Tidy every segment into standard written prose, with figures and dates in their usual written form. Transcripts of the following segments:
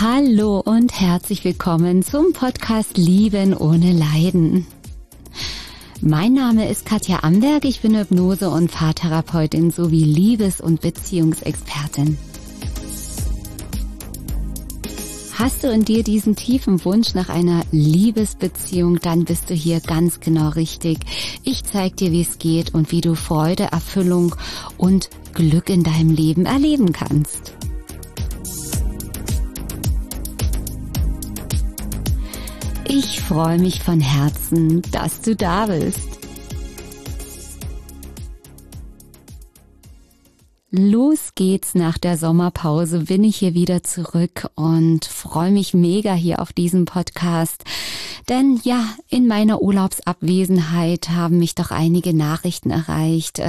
Hallo und herzlich willkommen zum Podcast Lieben ohne Leiden. Mein Name ist Katja Amberg, ich bin Hypnose- und Paartherapeutin sowie Liebes- und Beziehungsexpertin. Hast du in dir diesen tiefen Wunsch nach einer Liebesbeziehung, dann bist du hier ganz genau richtig. Ich zeige dir, wie es geht und wie du Freude, Erfüllung und Glück in deinem Leben erleben kannst. Ich freue mich von Herzen, dass du da bist. Los geht's nach der Sommerpause, bin ich hier wieder zurück und freue mich mega hier auf diesen Podcast. Denn ja, in meiner Urlaubsabwesenheit haben mich doch einige Nachrichten erreicht,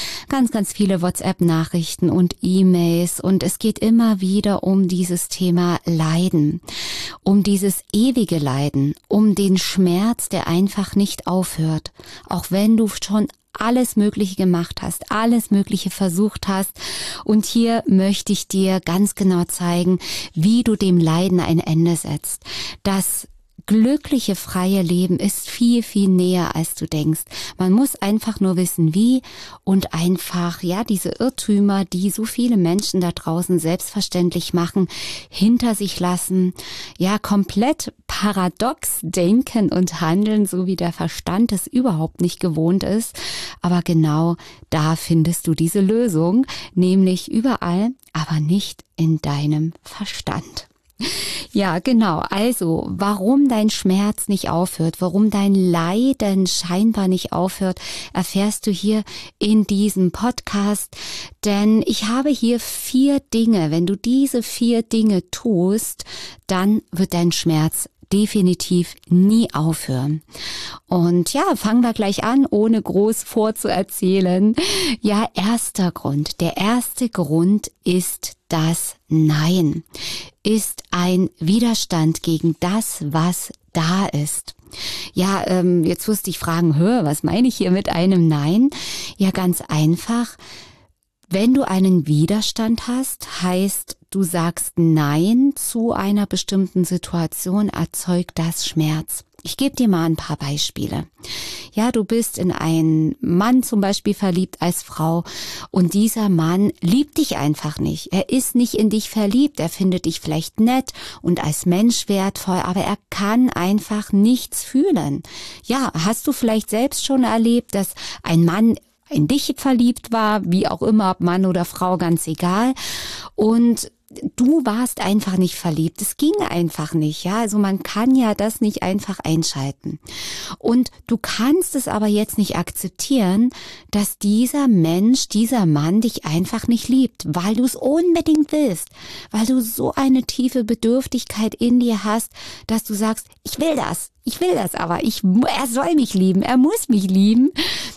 ganz viele WhatsApp-Nachrichten und E-Mails, und es geht immer wieder um dieses Thema Leiden, um dieses ewige Leiden, um den Schmerz, der einfach nicht aufhört, auch wenn du schon alles Mögliche gemacht hast, alles Mögliche versucht hast. Und hier möchte ich dir ganz genau zeigen, wie du dem Leiden ein Ende setzt. Das glückliche, freie Leben ist viel, viel näher, als du denkst. Man muss einfach nur wissen, wie, und einfach, ja, diese Irrtümer, die so viele Menschen da draußen selbstverständlich machen, hinter sich lassen, ja, komplett paradox denken und handeln, so wie der Verstand es überhaupt nicht gewohnt ist. Aber genau da findest du diese Lösung, nämlich überall, aber nicht in deinem Verstand. Ja, genau. Also, warum dein Schmerz nicht aufhört, warum dein Leiden scheinbar nicht aufhört, erfährst du hier in diesem Podcast. Denn ich habe hier 4 Dinge. Wenn du diese 4 Dinge tust, dann wird dein Schmerz definitiv nie aufhören. Und ja, fangen wir gleich an, ohne groß vorzuerzählen. Ja, erster Grund. Der erste Grund ist das Nein. Ist ein Widerstand gegen das, was da ist. Ja, jetzt wirst du dich fragen, was meine ich hier mit einem Nein? Ja, ganz einfach. Wenn du einen Widerstand hast, heißt, du sagst Nein zu einer bestimmten Situation, erzeugt das Schmerz. Ich gebe dir mal ein paar Beispiele. Ja, du bist in einen Mann zum Beispiel verliebt als Frau, und dieser Mann liebt dich einfach nicht. Er ist nicht in dich verliebt, er findet dich vielleicht nett und als Mensch wertvoll, aber er kann einfach nichts fühlen. Ja, hast du vielleicht selbst schon erlebt, dass ein Mann in dich verliebt war, wie auch immer, ob Mann oder Frau, ganz egal, und du warst einfach nicht verliebt. Es ging einfach nicht, ja. Also man kann ja das nicht einfach einschalten. Und du kannst es aber jetzt nicht akzeptieren, dass dieser Mensch, dieser Mann dich einfach nicht liebt, weil du es unbedingt willst, weil du so eine tiefe Bedürftigkeit in dir hast, dass du sagst, ich will das, aber er soll mich lieben, er muss mich lieben.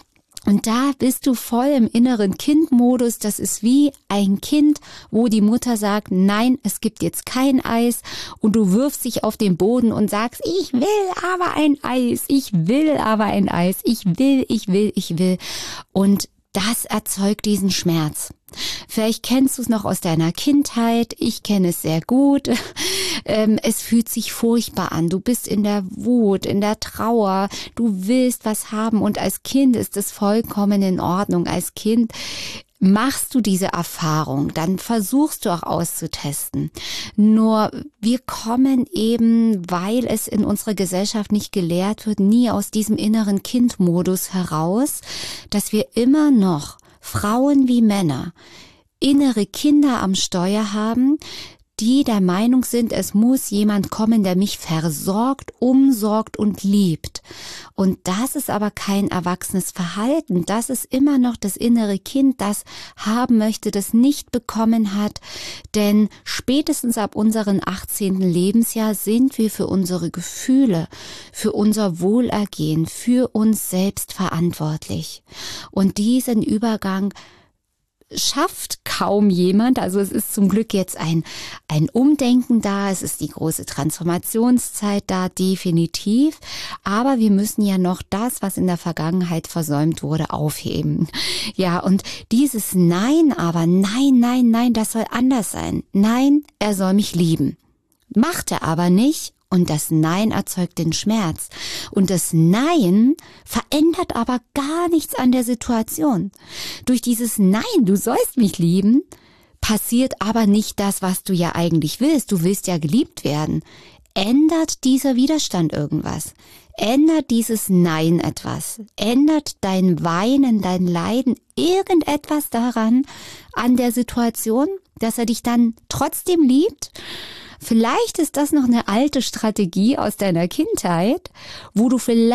Und da bist du voll im inneren Kindmodus. Das ist wie ein Kind, wo die Mutter sagt, nein, es gibt jetzt kein Eis, und du wirfst dich auf den Boden und sagst, ich will aber ein Eis, ich will aber ein Eis, ich will. Und das erzeugt diesen Schmerz. Vielleicht kennst du es noch aus deiner Kindheit, ich kenne es sehr gut. Es fühlt sich furchtbar an, du bist in der Wut, in der Trauer, du willst was haben, und als Kind ist es vollkommen in Ordnung. Als Kind machst du diese Erfahrung, dann versuchst du auch auszutesten. Nur wir kommen eben, weil es in unserer Gesellschaft nicht gelehrt wird, nie aus diesem inneren Kindmodus heraus, dass wir immer noch, Frauen wie Männer, innere Kinder am Steuer haben, die der Meinung sind, es muss jemand kommen, der mich versorgt, umsorgt und liebt. Und das ist aber kein erwachsenes Verhalten. Das ist immer noch das innere Kind, das haben möchte, das nicht bekommen hat. Denn spätestens ab unserem 18. Lebensjahr sind wir für unsere Gefühle, für unser Wohlergehen, für uns selbst verantwortlich. Und diesen Übergang schafft kaum jemand. Also es ist zum Glück jetzt ein Umdenken da, es ist die große Transformationszeit da, definitiv. Aber wir müssen ja noch das, was in der Vergangenheit versäumt wurde, aufheben. Ja, und dieses Nein, aber nein, das soll anders sein. Nein, er soll mich lieben. macht er aber nicht. Und das Nein erzeugt den Schmerz. Und das Nein verändert aber gar nichts an der Situation. Durch dieses Nein, du sollst mich lieben, passiert aber nicht das, was du ja eigentlich willst. Du willst ja geliebt werden. Ändert dieser Widerstand irgendwas? Ändert dieses Nein etwas? Ändert dein Weinen, dein Leiden irgendetwas daran, an der Situation, dass er dich dann trotzdem liebt? Vielleicht ist das noch eine alte Strategie aus deiner Kindheit, wo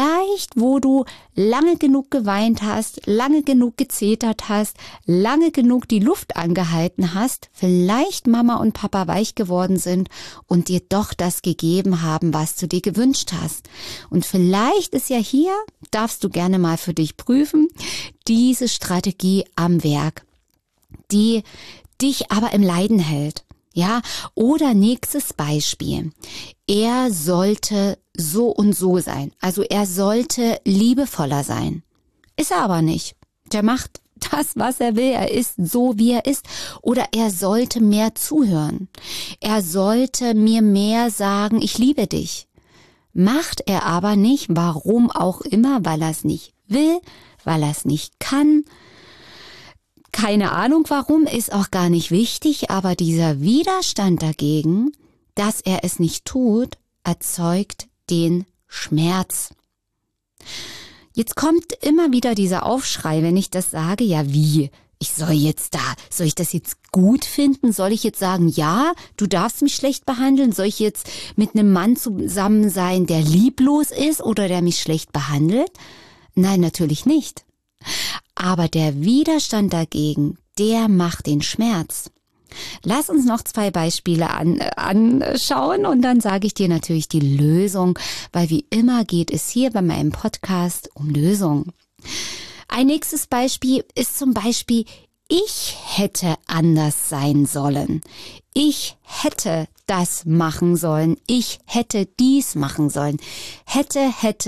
du lange genug geweint hast, lange genug gezetert hast, lange genug die Luft angehalten hast, vielleicht Mama und Papa weich geworden sind und dir doch das gegeben haben, was du dir gewünscht hast. Und vielleicht ist ja hier, darfst du gerne mal für dich prüfen, diese Strategie am Werk, die dich aber im Leiden hält. Ja, oder nächstes Beispiel. Er sollte so und so sein. Also er sollte liebevoller sein. Ist er aber nicht. Der macht das, was er will. Er ist so, wie er ist. Oder er sollte mehr zuhören. Er sollte mir mehr sagen, ich liebe dich. Macht er aber nicht. Warum auch immer, weil er es nicht will, weil er es nicht kann. Keine Ahnung warum, ist auch gar nicht wichtig, aber dieser Widerstand dagegen, dass er es nicht tut, erzeugt den Schmerz. Jetzt kommt immer wieder dieser Aufschrei, wenn ich das sage, ja wie? Soll ich das jetzt gut finden? Soll ich jetzt sagen, ja, du darfst mich schlecht behandeln? Soll ich jetzt mit einem Mann zusammen sein, der lieblos ist oder der mich schlecht behandelt? Nein, natürlich nicht. Aber der Widerstand dagegen, der macht den Schmerz. Lass uns noch 2 Beispiele anschauen und dann sage ich dir natürlich die Lösung, weil wie immer geht es hier bei meinem Podcast um Lösungen. Ein nächstes Beispiel ist zum Beispiel, ich hätte anders sein sollen. Ich hätte das machen sollen. Ich hätte dies machen sollen. Hätte,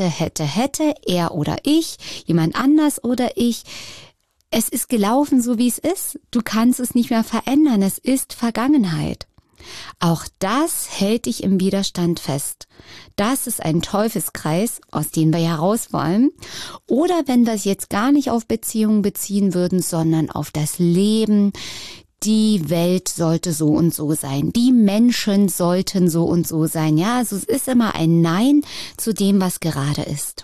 er oder ich, jemand anders oder ich. Es ist gelaufen, so wie es ist. Du kannst es nicht mehr verändern. Es ist Vergangenheit. Auch das hält dich im Widerstand fest. Das ist ein Teufelskreis, aus dem wir heraus wollen. Oder wenn wir es jetzt gar nicht auf Beziehungen beziehen würden, sondern auf das Leben. Die Welt sollte so und so sein. Die Menschen sollten so und so sein. Ja, also es ist immer ein Nein zu dem, was gerade ist.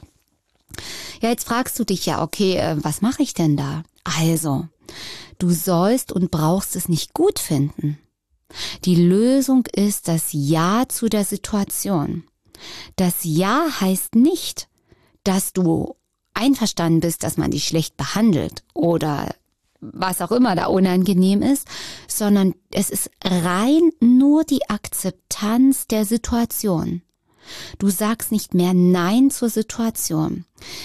Ja, jetzt fragst du dich ja, okay, was mache ich denn da? Also, du sollst und brauchst es nicht gut finden. Die Lösung ist das Ja zu der Situation. Das Ja heißt nicht, dass du einverstanden bist, dass man dich schlecht behandelt oder was auch immer da unangenehm ist, sondern es ist rein nur die Akzeptanz der Situation. Du sagst nicht mehr Nein zur Situation.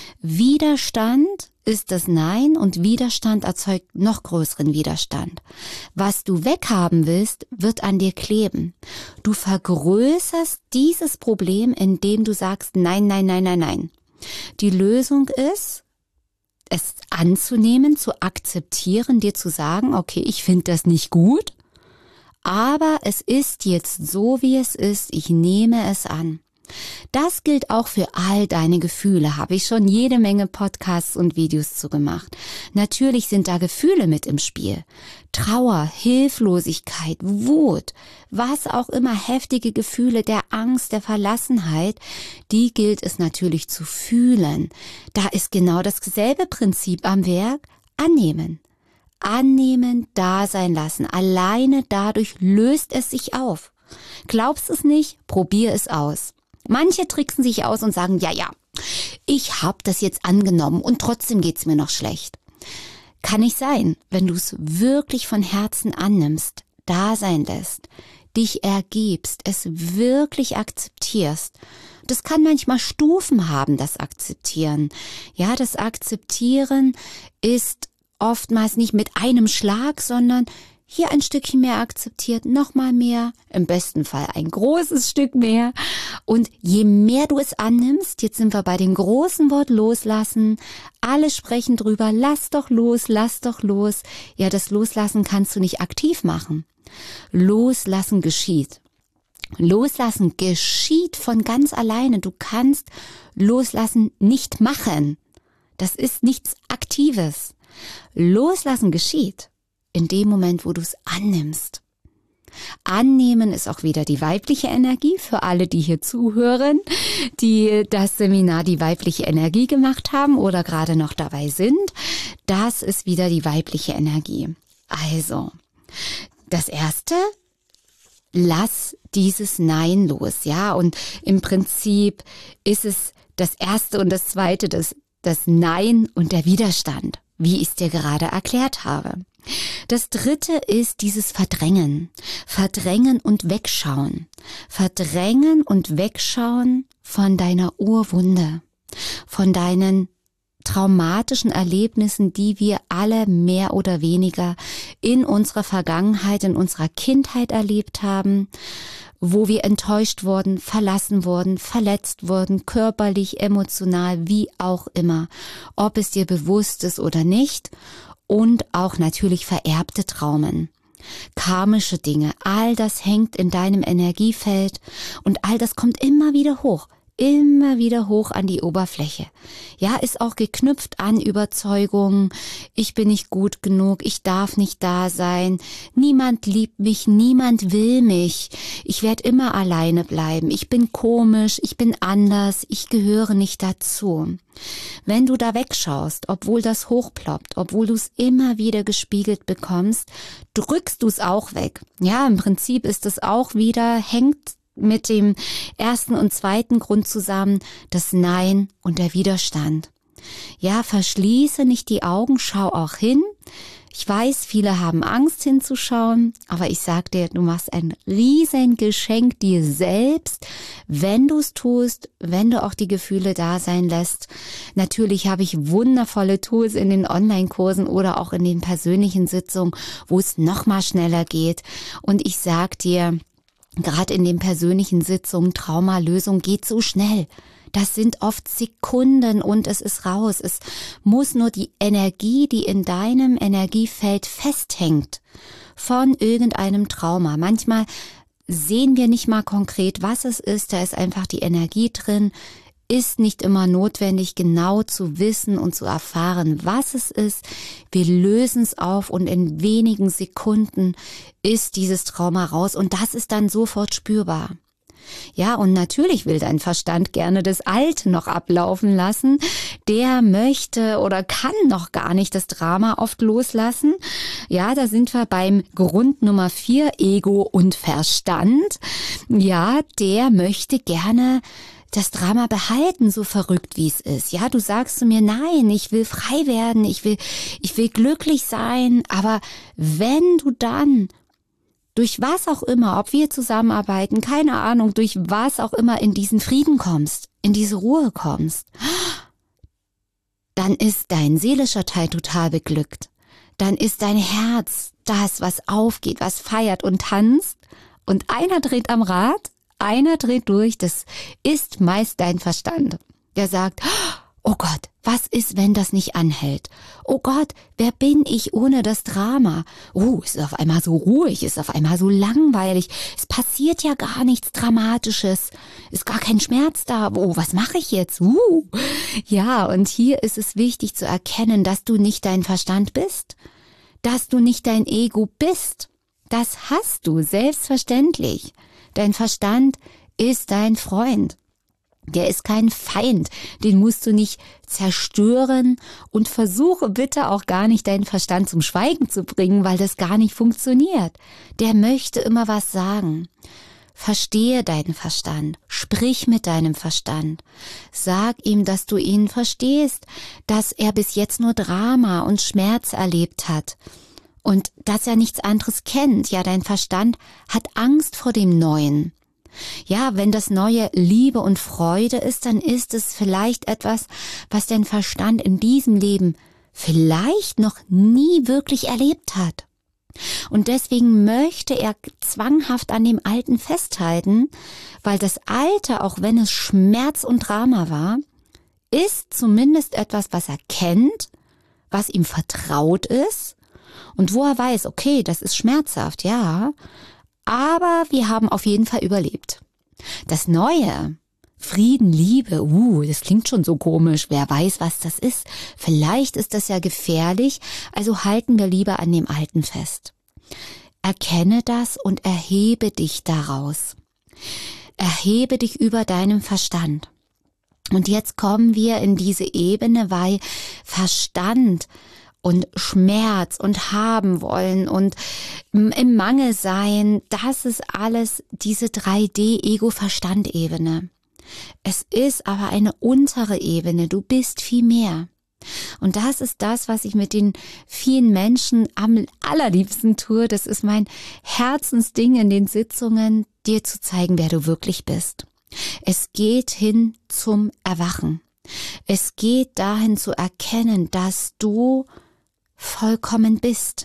Widerstand ist das Nein und Widerstand erzeugt noch größeren Widerstand. Was du weghaben willst, wird an dir kleben. Du vergrößerst dieses Problem, indem du sagst Nein, nein, nein, nein, nein. Die Lösung ist, es anzunehmen, zu akzeptieren, dir zu sagen, okay, ich finde das nicht gut, aber es ist jetzt so, wie es ist, ich nehme es an. Das gilt auch für all deine Gefühle, habe ich schon jede Menge Podcasts und Videos zu gemacht. Natürlich sind da Gefühle mit im Spiel. Trauer, Hilflosigkeit, Wut, was auch immer, heftige Gefühle der Angst, der Verlassenheit, die gilt es natürlich zu fühlen. Da ist genau dasselbe Prinzip am Werk, annehmen. Annehmen, da sein lassen. Alleine dadurch löst es sich auf. Glaubst es nicht? Probier es aus. Manche tricksen sich aus und sagen, ja, ich habe das jetzt angenommen und trotzdem geht's mir noch schlecht. Kann nicht sein, wenn du es wirklich von Herzen annimmst, da sein lässt, dich ergibst, es wirklich akzeptierst. Das kann manchmal Stufen haben, das Akzeptieren. Ja, das Akzeptieren ist oftmals nicht mit einem Schlag, sondern hier ein Stückchen mehr akzeptiert, nochmal mehr, im besten Fall ein großes Stück mehr. Und je mehr du es annimmst, jetzt sind wir bei dem großen Wort loslassen, alle sprechen drüber, lass doch los, lass doch los. Ja, das Loslassen kannst du nicht aktiv machen. Loslassen geschieht. Loslassen geschieht von ganz alleine. Du kannst Loslassen nicht machen. Das ist nichts Aktives. Loslassen geschieht in dem Moment, wo du es annimmst. Annehmen ist auch wieder die weibliche Energie für alle, die hier zuhören, die das Seminar die weibliche Energie gemacht haben oder gerade noch dabei sind. Das ist wieder die weibliche Energie. Also, das Erste, lass dieses Nein los, ja. Und im Prinzip ist es das Erste und das Zweite, das Nein und der Widerstand, wie ich es dir gerade erklärt habe. Das Dritte ist dieses Verdrängen. Verdrängen und wegschauen. Verdrängen und wegschauen von deiner Urwunde, von deinen traumatischen Erlebnissen, die wir alle mehr oder weniger in unserer Vergangenheit, in unserer Kindheit erlebt haben, wo wir enttäuscht wurden, verlassen wurden, verletzt wurden, körperlich, emotional, wie auch immer, ob es dir bewusst ist oder nicht. Und auch natürlich vererbte Traumen, karmische Dinge, all das hängt in deinem Energiefeld und all das kommt immer wieder hoch an die Oberfläche. Ja, ist auch geknüpft an Überzeugungen, ich bin nicht gut genug, ich darf nicht da sein, niemand liebt mich, niemand will mich, ich werde immer alleine bleiben, ich bin komisch, ich bin anders, ich gehöre nicht dazu. Wenn du da wegschaust, obwohl das hochploppt, obwohl du es immer wieder gespiegelt bekommst, drückst du es auch weg. Ja, im Prinzip ist es auch wieder, hängt mit dem ersten und zweiten Grund zusammen, das Nein und der Widerstand. Ja, verschließe nicht die Augen, schau auch hin. Ich weiß, viele haben Angst hinzuschauen, aber ich sag dir, du machst ein riesen Geschenk dir selbst, wenn du es tust, wenn du auch die Gefühle da sein lässt. Natürlich habe ich wundervolle Tools in den Online-Kursen oder auch in den persönlichen Sitzungen, wo es noch mal schneller geht. Und ich sag dir, gerade in den persönlichen Sitzungen, Traumalösung geht so schnell. Das sind oft Sekunden und es ist raus. Es muss nur die Energie, die in deinem Energiefeld festhängt, von irgendeinem Trauma. Manchmal sehen wir nicht mal konkret, was es ist. Da ist einfach die Energie drin. Ist nicht immer notwendig, genau zu wissen und zu erfahren, was es ist. Wir lösen es auf und in wenigen Sekunden ist dieses Trauma raus und das ist dann sofort spürbar. Ja, und natürlich will dein Verstand gerne das Alte noch ablaufen lassen. Der möchte oder kann noch gar nicht das Drama oft loslassen. Ja, da sind wir beim Grund Nummer 4, Ego und Verstand. Ja, der möchte gerne das Drama behalten, so verrückt wie es ist. Ja, du sagst zu mir, nein, ich will frei werden, ich will glücklich sein, aber wenn du dann durch was auch immer, ob wir zusammenarbeiten, keine Ahnung, durch was auch immer in diesen Frieden kommst, in diese Ruhe kommst, dann ist dein seelischer Teil total beglückt. Dann ist dein Herz das, was aufgeht, was feiert und tanzt und einer dreht am Rad, einer dreht durch, das ist meist dein Verstand. Der sagt, oh Gott, was ist, wenn das nicht anhält? Oh Gott, wer bin ich ohne das Drama? Oh, es ist auf einmal so ruhig, es ist auf einmal so langweilig. Es passiert ja gar nichts Dramatisches. Ist gar kein Schmerz da. Oh, was mache ich jetzt? Ja, und hier ist es wichtig zu erkennen, dass du nicht dein Verstand bist. Dass du nicht dein Ego bist. Das hast du, selbstverständlich. Dein Verstand ist dein Freund. Der ist kein Feind, den musst du nicht zerstören und versuche bitte auch gar nicht deinen Verstand zum Schweigen zu bringen, weil das gar nicht funktioniert. Der möchte immer was sagen. Verstehe deinen Verstand, sprich mit deinem Verstand. Sag ihm, dass du ihn verstehst, dass er bis jetzt nur Drama und Schmerz erlebt hat und dass er nichts anderes kennt. Ja, dein Verstand hat Angst vor dem Neuen. Ja, wenn das Neue Liebe und Freude ist, dann ist es vielleicht etwas, was dein Verstand in diesem Leben vielleicht noch nie wirklich erlebt hat. Und deswegen möchte er zwanghaft an dem Alten festhalten, weil das Alte, auch wenn es Schmerz und Drama war, ist zumindest etwas, was er kennt, was ihm vertraut ist und wo er weiß, okay, das ist schmerzhaft, ja, Aber wir haben auf jeden Fall überlebt. Das Neue, Frieden, Liebe, das klingt schon so komisch. Wer weiß, was das ist. Vielleicht ist das ja gefährlich, also halten wir lieber an dem Alten fest. Erkenne das und erhebe dich daraus. Erhebe dich über deinem Verstand. Und jetzt kommen wir in diese Ebene, weil Verstand und Schmerz und haben wollen und im Mangel sein, das ist alles diese 3D-Ego-Verstand-Ebene. Es ist aber eine untere Ebene, du bist viel mehr. Und das ist das, was ich mit den vielen Menschen am allerliebsten tue. Das ist mein Herzensding in den Sitzungen, dir zu zeigen, wer du wirklich bist. Es geht hin zum Erwachen. Es geht dahin zu erkennen, dass du vollkommen bist.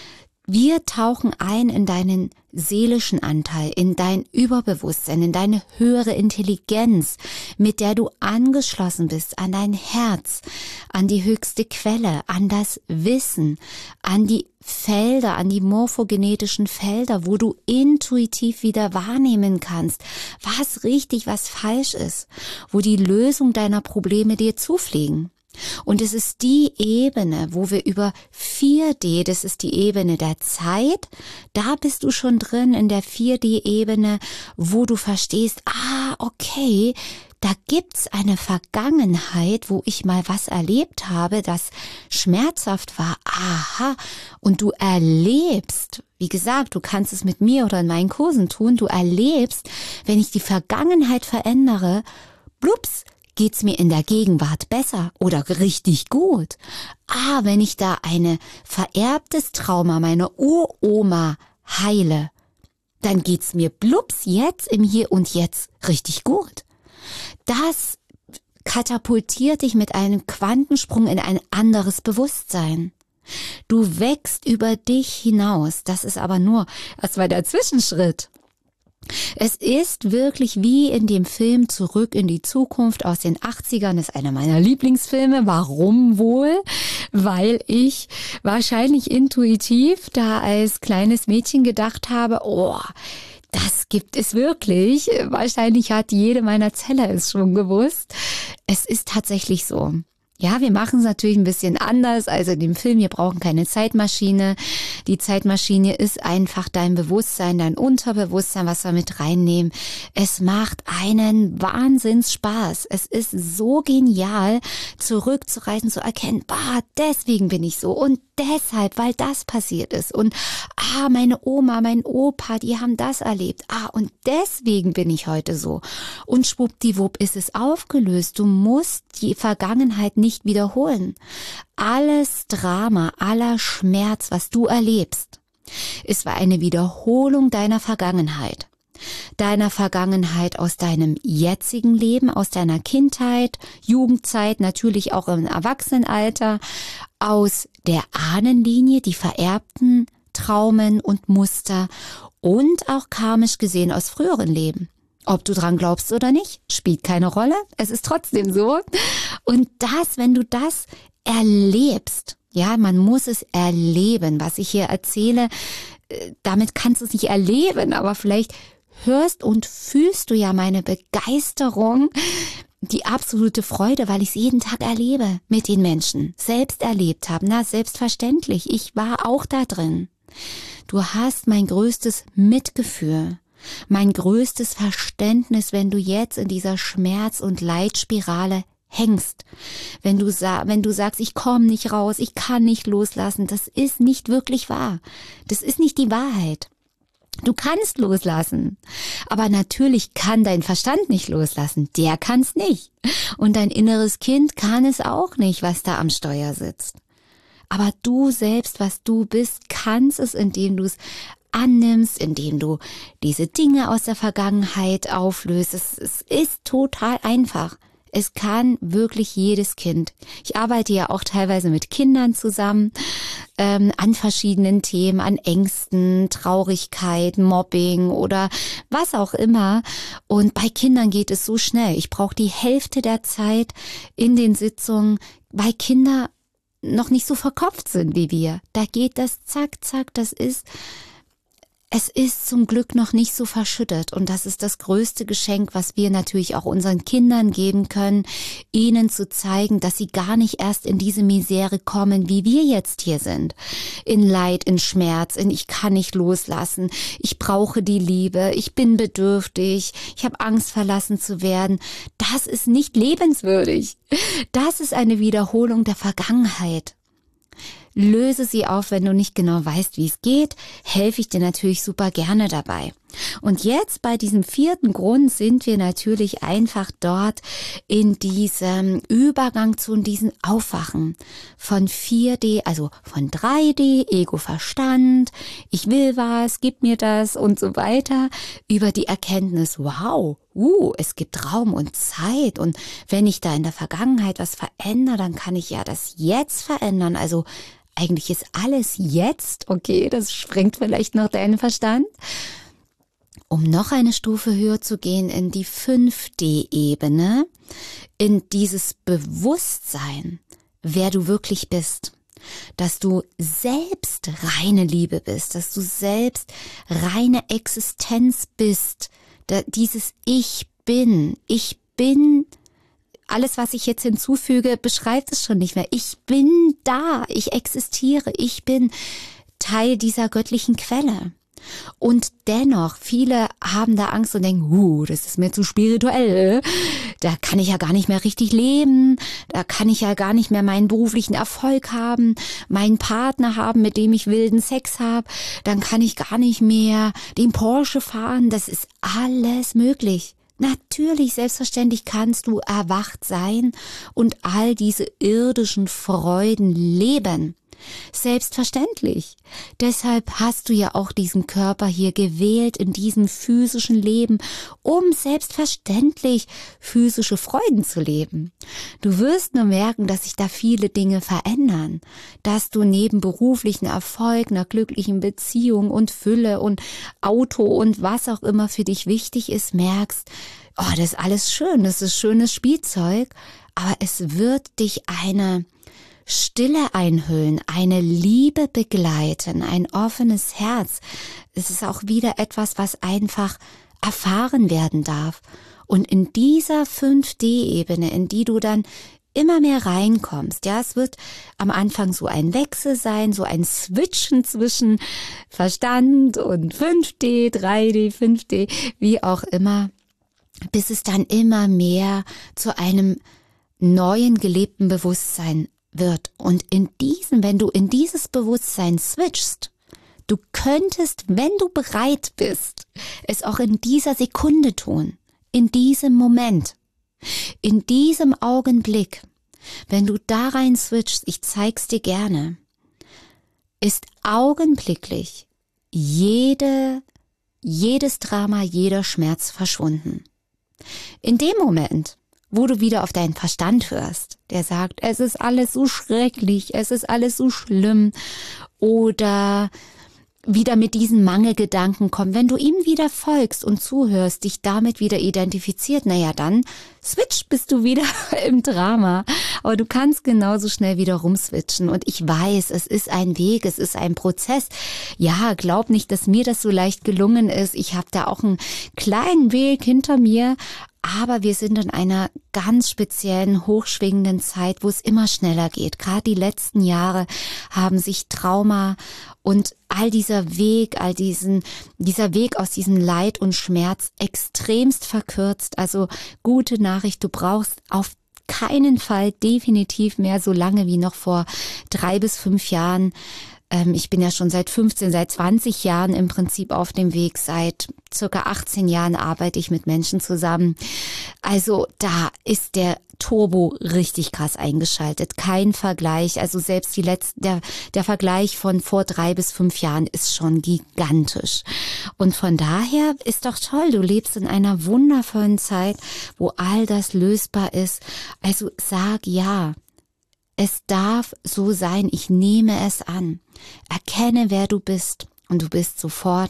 Wir tauchen ein in deinen seelischen Anteil, in dein Überbewusstsein, in deine höhere Intelligenz, mit der du angeschlossen bist, an dein Herz, an die höchste Quelle, an das Wissen, an die Felder, an die morphogenetischen Felder, wo du intuitiv wieder wahrnehmen kannst, was richtig, was falsch ist, wo die Lösung deiner Probleme dir zufliegen. Und es ist die Ebene, wo wir über 4D, das ist die Ebene der Zeit, da bist du schon drin in der 4D-Ebene, wo du verstehst, okay, da gibt's eine Vergangenheit, wo ich mal was erlebt habe, das schmerzhaft war. Aha, und du erlebst, wie gesagt, du kannst es mit mir oder in meinen Kursen tun, du erlebst, wenn ich die Vergangenheit verändere, blups, geht's mir in der Gegenwart besser oder richtig gut. Wenn ich da eine vererbtes Trauma meiner Uroma heile, dann geht's mir blups jetzt im Hier und Jetzt richtig gut. Das katapultiert dich mit einem Quantensprung in ein anderes Bewusstsein. Du wächst über dich hinaus. Das ist aber nur erstmal der Zwischenschritt. Es ist wirklich wie in dem Film Zurück in die Zukunft aus den 80ern, ist einer meiner Lieblingsfilme. Warum wohl? Weil ich wahrscheinlich intuitiv da als kleines Mädchen gedacht habe, das gibt es wirklich. Wahrscheinlich hat jede meiner Zelle es schon gewusst. Es ist tatsächlich so. Ja, wir machen es natürlich ein bisschen anders als in dem Film. Wir brauchen keine Zeitmaschine. Die Zeitmaschine ist einfach dein Bewusstsein, dein Unterbewusstsein, was wir mit reinnehmen. Es macht einen Wahnsinnsspaß. Es ist so genial, zurückzureisen, zu erkennen, deswegen bin ich so und deshalb, weil das passiert ist. Und meine Oma, mein Opa, die haben das erlebt. Und deswegen bin ich heute so. Und schwuppdiwupp ist es aufgelöst. Du musst die Vergangenheit nicht wiederholen. Alles Drama, aller Schmerz, was du erlebst, ist eine Wiederholung deiner Vergangenheit. Deiner Vergangenheit aus deinem jetzigen Leben, aus deiner Kindheit, Jugendzeit, natürlich auch im Erwachsenenalter, aus der Ahnenlinie, die vererbten Traumen und Muster und auch karmisch gesehen aus früheren Leben. Ob du dran glaubst oder nicht, spielt keine Rolle. Es ist trotzdem so. Und wenn du das erlebst, ja, man muss es erleben, was ich hier erzähle, damit kannst du es nicht erleben, aber vielleicht hörst und fühlst du ja meine Begeisterung, die absolute Freude, weil ich es jeden Tag erlebe mit den Menschen, selbst erlebt habe. Selbstverständlich, ich war auch da drin. Du hast mein größtes Mitgefühl. Mein größtes Verständnis, wenn du jetzt in dieser Schmerz- und Leidspirale hängst. Wenn du sagst, ich komme nicht raus, ich kann nicht loslassen, das ist nicht wirklich wahr. Das ist nicht die Wahrheit. Du kannst loslassen. Aber natürlich kann dein Verstand nicht loslassen. Der kann es nicht. Und dein inneres Kind kann es auch nicht, was da am Steuer sitzt. Aber du selbst, was du bist, kannst es, indem du es annimmst, indem du diese Dinge aus der Vergangenheit auflöst. Es ist total einfach. Es kann wirklich jedes Kind. Ich arbeite ja auch teilweise mit Kindern zusammen, an verschiedenen Themen, an Ängsten, Traurigkeit, Mobbing oder was auch immer. Und bei Kindern geht es so schnell. Ich brauche die Hälfte der Zeit in den Sitzungen, weil Kinder noch nicht so verkopft sind wie wir. Da geht das zack, zack, es ist zum Glück noch nicht so verschüttet und das ist das größte Geschenk, was wir natürlich auch unseren Kindern geben können, ihnen zu zeigen, dass sie gar nicht erst in diese Misere kommen, wie wir jetzt hier sind. In Leid, in Schmerz, in ich kann nicht loslassen, ich brauche die Liebe, ich bin bedürftig, ich habe Angst, verlassen zu werden. Das ist nicht lebenswürdig. Das ist eine Wiederholung der Vergangenheit. Löse sie auf, wenn du nicht genau weißt, wie es geht, helfe ich dir natürlich super gerne dabei. Und jetzt bei diesem 4. Grund sind wir natürlich einfach dort in diesem Übergang zu diesem Aufwachen von 4D, also von 3D, Ego, Verstand, ich will was, gib mir das und so weiter, über die Erkenntnis, wow, es gibt Raum und Zeit und wenn ich da in der Vergangenheit was verändere, dann kann ich ja das jetzt verändern, also eigentlich ist alles jetzt, okay, das sprengt vielleicht noch deinen Verstand. Um noch eine Stufe höher zu gehen in die 5D-Ebene, in dieses Bewusstsein, wer du wirklich bist, dass du selbst reine Liebe bist, dass du selbst reine Existenz bist, dieses Ich bin, alles, was ich jetzt hinzufüge, beschreibt es schon nicht mehr. Ich bin da, ich existiere, ich bin Teil dieser göttlichen Quelle. Und dennoch, viele haben da Angst und denken, das ist mir zu spirituell, da kann ich ja gar nicht mehr richtig leben, da kann ich ja gar nicht mehr meinen beruflichen Erfolg haben, meinen Partner haben, mit dem ich wilden Sex habe, dann kann ich gar nicht mehr den Porsche fahren, das ist alles möglich. Natürlich, selbstverständlich kannst du erwacht sein und all diese irdischen Freuden leben. Selbstverständlich. Deshalb hast du ja auch diesen Körper hier gewählt in diesem physischen Leben, um selbstverständlich physische Freuden zu leben. Du wirst nur merken, dass sich da viele Dinge verändern, dass du neben beruflichen Erfolg, einer glücklichen Beziehung und Fülle und Auto und was auch immer für dich wichtig ist, merkst, das ist alles schön, das ist schönes Spielzeug, aber es wird dich eine Stille einhüllen, eine Liebe begleiten, ein offenes Herz. Es ist auch wieder etwas, was einfach erfahren werden darf. Und in dieser 5D-Ebene, in die du dann immer mehr reinkommst, ja, es wird am Anfang so ein Wechsel sein, so ein Switchen zwischen Verstand und 5D, 3D, 5D, wie auch immer, bis es dann immer mehr zu einem neuen gelebten Bewusstsein wird. Und wenn du in dieses Bewusstsein switchst, du könntest, wenn du bereit bist, es auch in dieser Sekunde tun, in diesem Moment, in diesem Augenblick, wenn du da rein switchst, ich zeig's dir gerne, ist augenblicklich jedes Drama, jeder Schmerz verschwunden. In dem Moment, wo du wieder auf deinen Verstand hörst, der sagt, es ist alles so schrecklich, es ist alles so schlimm, oder wieder mit diesen Mangelgedanken kommt, wenn du ihm wieder folgst und zuhörst, dich damit wieder identifiziert, dann bist du wieder im Drama. Aber du kannst genauso schnell wieder rumswitchen. Und ich weiß, es ist ein Weg, es ist ein Prozess. Ja, glaub nicht, dass mir das so leicht gelungen ist. Ich habe da auch einen kleinen Weg hinter mir. Aber wir sind in einer ganz speziellen, hochschwingenden Zeit, wo es immer schneller geht. Gerade die letzten Jahre haben sich Trauma und all dieser Weg, dieser Weg aus diesem Leid und Schmerz extremst verkürzt. Also gute Nachricht, du brauchst auf keinen Fall definitiv mehr so lange wie noch vor 3 bis 5 Jahren. Ich bin ja schon seit 20 Jahren im Prinzip auf dem Weg. Seit circa 18 Jahren arbeite ich mit Menschen zusammen. Also da ist der Turbo richtig krass eingeschaltet. Kein Vergleich. Also selbst der Vergleich von vor 3 bis 5 Jahren ist schon gigantisch. Und von daher ist doch toll. Du lebst in einer wundervollen Zeit, wo all das lösbar ist. Also sag ja. Es darf so sein, ich nehme es an. Erkenne, wer du bist und du bist sofort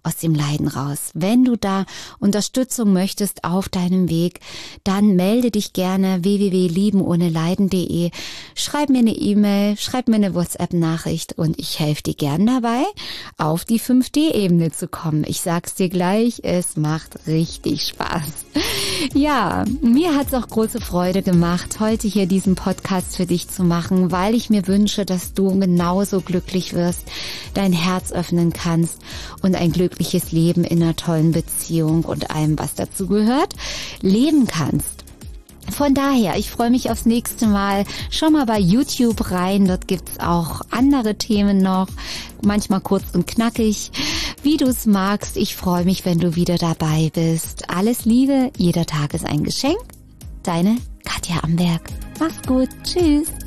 aus dem Leiden raus. Wenn du da Unterstützung möchtest auf deinem Weg, dann melde dich gerne www.liebenohneleiden.de. Schreib mir eine E-Mail, schreib mir eine WhatsApp-Nachricht und ich helfe dir gern dabei, auf die 5D-Ebene zu kommen. Ich sag's dir gleich, es macht richtig Spaß. Ja, mir hat's auch große Freude gemacht, heute hier diesen Podcast für dich zu machen, weil ich mir wünsche, dass du genauso glücklich wirst, dein Herz öffnen kannst und ein glückliches Leben in einer tollen Beziehung und allem, was dazu gehört, leben kannst. Von daher, ich freue mich aufs nächste Mal. Schau mal bei YouTube rein, dort gibt's auch andere Themen noch, manchmal kurz und knackig, wie du es magst. Ich freue mich, wenn du wieder dabei bist. Alles Liebe, jeder Tag ist ein Geschenk. Deine Katja Amberg. Mach's gut, tschüss.